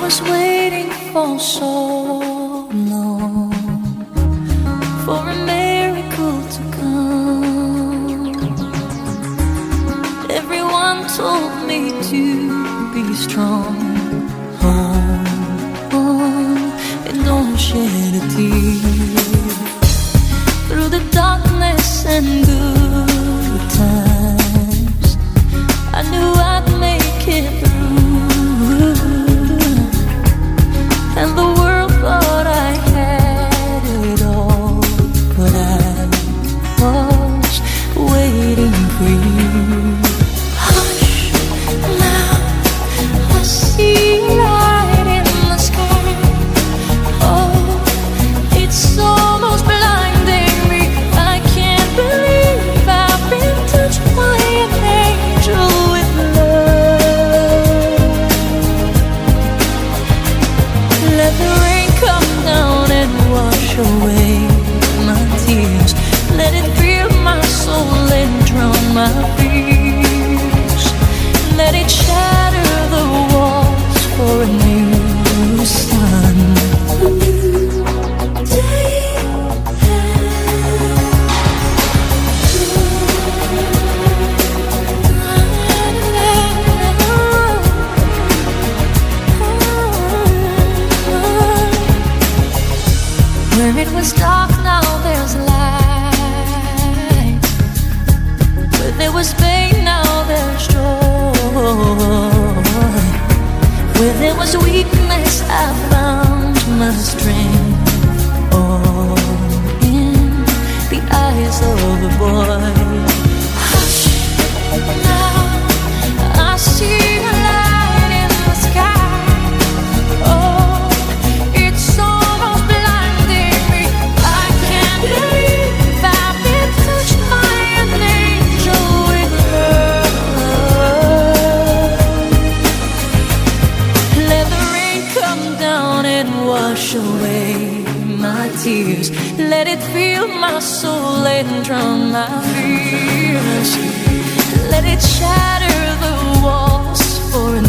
was waiting for so long for a miracle to come. Everyone told me to be strong. Hold on and don't shed a tear. Through the darkness and good times, I knew I'd make it through. And the world thought I had it all, but I was waiting for you. Hush, now I see light in the sky. Oh, it's almost blinding me. I can't believe I've been touched by an angel with love. Let the rain come down and wash away my tears. Let it fill my soul and drown my fears. Let it shatter the walls for a new sun. A new day. Where it was dark, now there's light. Where there was pain, now there's joy. Where there was weakness, I found my strength. All in the eyes of a boy. Hush, now I see a light in the sky. Oh, it's almost blinding me. I can't believe I've been touched by an angel with love. Let the rain come down and wash away my tears. Let it fill my soul and drown my fears. Let it shatter the walls for a